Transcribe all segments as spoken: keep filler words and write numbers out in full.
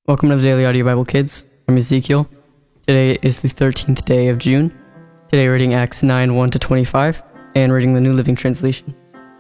Welcome to the Daily Audio Bible Kids. I'm Ezekiel. Today is the thirteenth day of June. Today we're reading Acts nine, one to twenty-five, and reading the New Living Translation.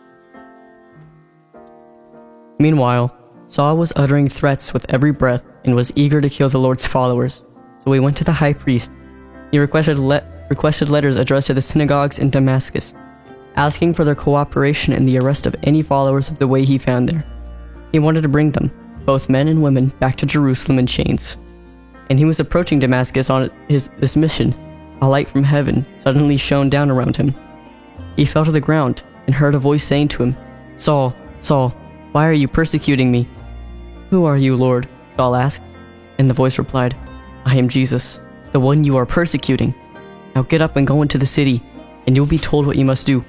Meanwhile, Saul was uttering threats with every breath and was eager to kill the Lord's followers. So he went to the high priest. He requested, le- requested letters addressed to the synagogues in Damascus, asking for their cooperation in the arrest of any followers of the way he found there. He wanted to bring them, both men and women, back to Jerusalem in chains. And he was approaching Damascus on his this mission. A light from heaven suddenly shone down around him. He fell to the ground and heard a voice saying to him, "Saul, Saul, why are you persecuting me?" "Who are you, Lord?" Saul asked. And the voice replied, "I am Jesus, the one you are persecuting. Now get up and go into the city, and you will be told what you must do."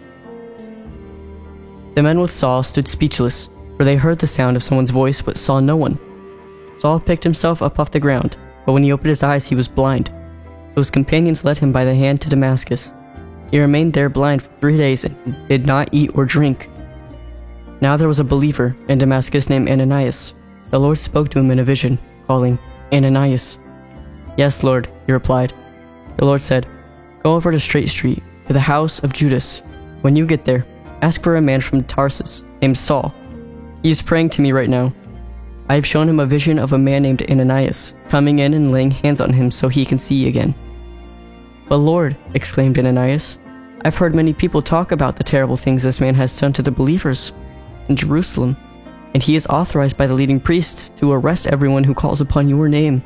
The men with Saul stood speechless, for they heard the sound of someone's voice but saw no one. Saul picked himself up off the ground, but when he opened his eyes he was blind. So his companions led him by the hand to Damascus. He remained there blind for three days and did not eat or drink. Now there was a believer in Damascus named Ananias. The Lord spoke to him in a vision, calling, "Ananias." "Yes, Lord," he replied. The Lord said, "Go over to Straight Street, to the house of Judas. When you get there, ask for a man from Tarsus named Saul. He is praying to me right now. I have shown him a vision of a man named Ananias, coming in and laying hands on him so he can see again." "But Lord," exclaimed Ananias, "I've heard many people talk about the terrible things this man has done to the believers in Jerusalem, and he is authorized by the leading priests to arrest everyone who calls upon your name."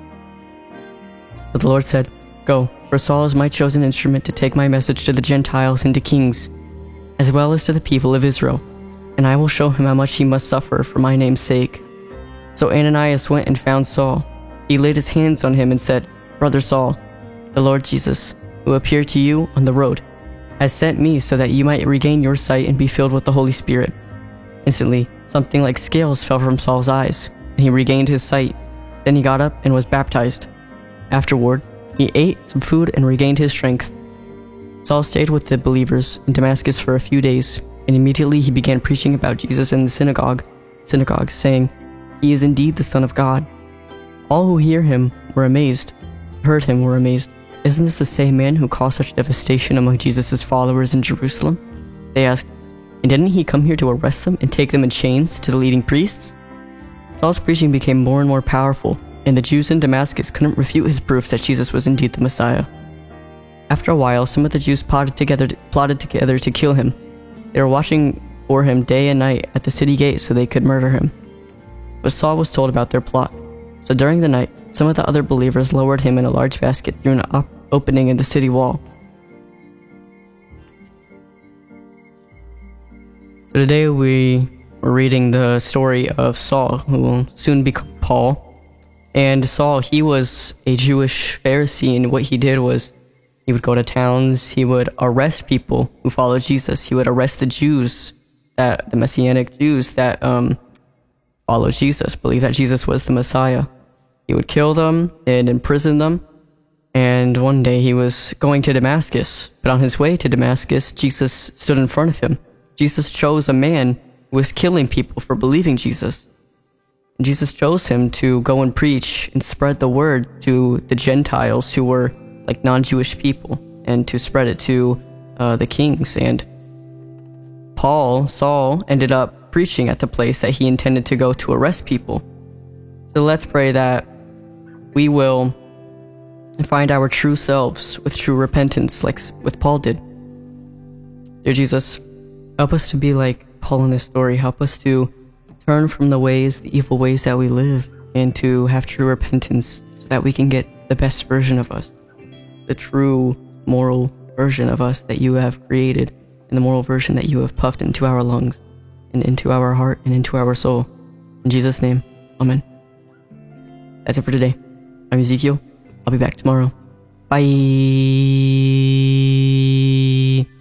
But the Lord said, "Go, for Saul is my chosen instrument to take my message to the Gentiles and to kings, as well as to the people of Israel. And I will show him how much he must suffer for my name's sake." So Ananias went and found Saul. He laid his hands on him and said, "Brother Saul, the Lord Jesus, who appeared to you on the road, has sent me so that you might regain your sight and be filled with the Holy Spirit." Instantly, something like scales fell from Saul's eyes, and he regained his sight. Then he got up and was baptized. Afterward, he ate some food and regained his strength. Saul stayed with the believers in Damascus for a few days, and immediately he began preaching about Jesus in the synagogue, synagogue, saying, "He is indeed the Son of God." All who hear him were amazed, heard him were amazed. "Isn't this the same man who caused such devastation among Jesus' followers in Jerusalem?" They asked, "And didn't he come here to arrest them and take them in chains to the leading priests?" Saul's preaching became more and more powerful, and the Jews in Damascus couldn't refute his proof that Jesus was indeed the Messiah. After a while, some of the Jews plotted together, plotted together to kill him. They were watching for him day and night at the city gate so they could murder him. But Saul was told about their plot. So during the night, some of the other believers lowered him in a large basket through an op- opening in the city wall. So today we were reading the story of Saul, who will soon become Paul. And Saul, he was a Jewish Pharisee, and what he did was he would go to towns, he would arrest people who followed Jesus. He would arrest the Jews, that the Messianic Jews that um, followed Jesus, believed that Jesus was the Messiah. He would kill them and imprison them. And one day he was going to Damascus, but on his way to Damascus, Jesus stood in front of him. Jesus chose a man who was killing people for believing Jesus. And Jesus chose him to go and preach and spread the word to the Gentiles who were like non-Jewish people, and to spread it to uh, the kings. And Paul, Saul, ended up preaching at the place that he intended to go to arrest people. So let's pray that we will find our true selves with true repentance, like with Paul did. Dear Jesus, help us to be like Paul in this story. Help us to turn from the ways, the evil ways that we live, and to have true repentance so that we can get the best version of us, the true moral version of us that you have created, and the moral version that you have puffed into our lungs and into our heart and into our soul. In Jesus' name, amen. That's it for today. I'm Ezekiel. I'll be back tomorrow. Bye.